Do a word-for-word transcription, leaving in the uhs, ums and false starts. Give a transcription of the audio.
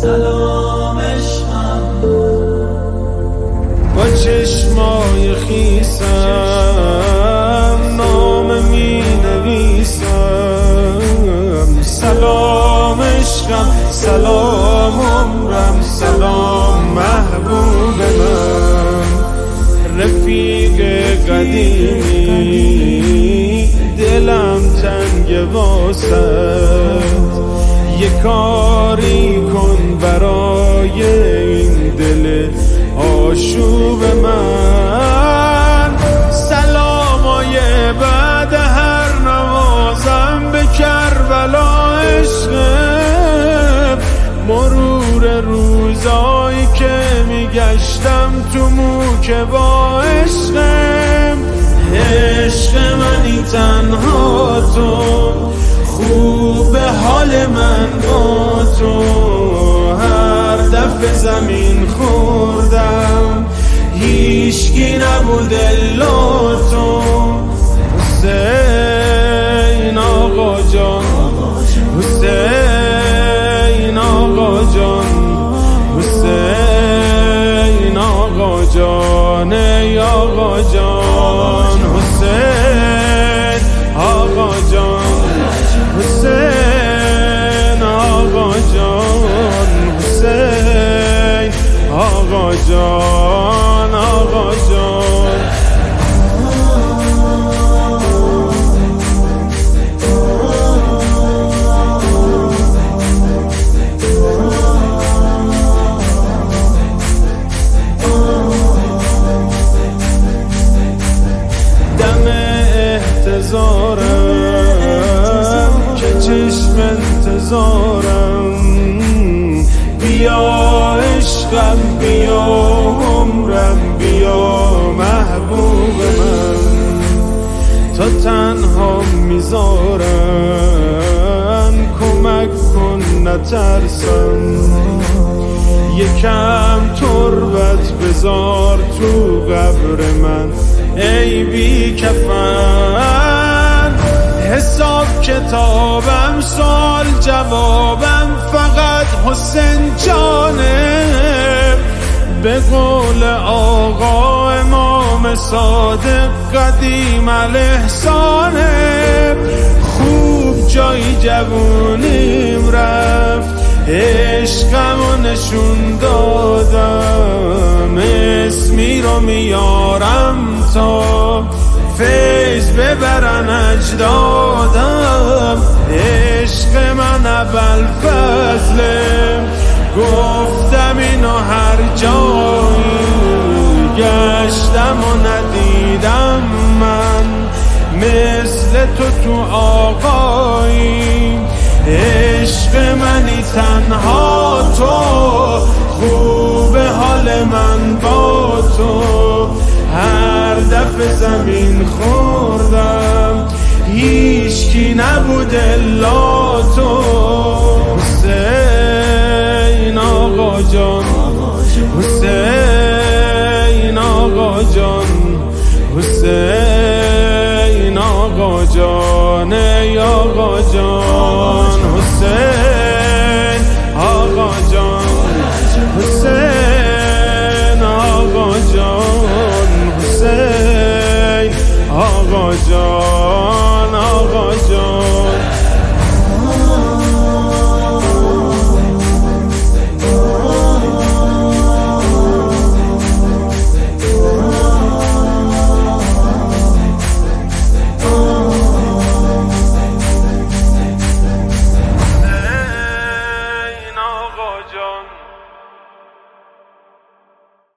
سلام عشقم با چشمای خیسم نام می نویسم. سلام عشقم، سلام عمرم، سلام محبوب من، رفیق قدیمی دلم تنگ واسد. یه کاری کن برای این دل آشوب من. سلامای بعد هر نوازم به کربلا عشقم، مرور روزایی که میگشتم تو موکه با عشقم. عشق منی تنها تو، خوب حال من با تو. هر دفعه زمین خوردم هیچکی نبود الا تو. حسین آقا جان، حسین آقا جان، حسین آقا جان، ای آقا جان. حسین آقا جان، حسین آقا جان، حسین آقا جان، آقا جان. دم احتضارم که چشم انتظارم، بیا عشقم، بیا عمرم، بیا محبوب من. تا تنها میذارم کمک کن نترسم. یکم تربت بذار تو قبر من ای بی کفن. حساب کتابم سوال جوابم فقط حسین جانه. به قول آقا امام صادق قدیم الاحسانه. خوب جای جوونیم رفت، عشقمو نشون دادم. اسمی رو میارم تا فیض ببرن اجدادم. عشق من ابوالفضله، گفتم اینو هر جایی گشتم و ندیدم من مثل تو تو آقایی. عشق منی تنها تو، خوب حال من با تو. هر دفعه زمین خوردم هیچکی نبود الا تو. حسین آقا جان، حسین آقا جان، حسین آقا جان، ای آقا جان. حسین آقا جان، حسین آقا جان، حسین آقا جان، آقا جان. John.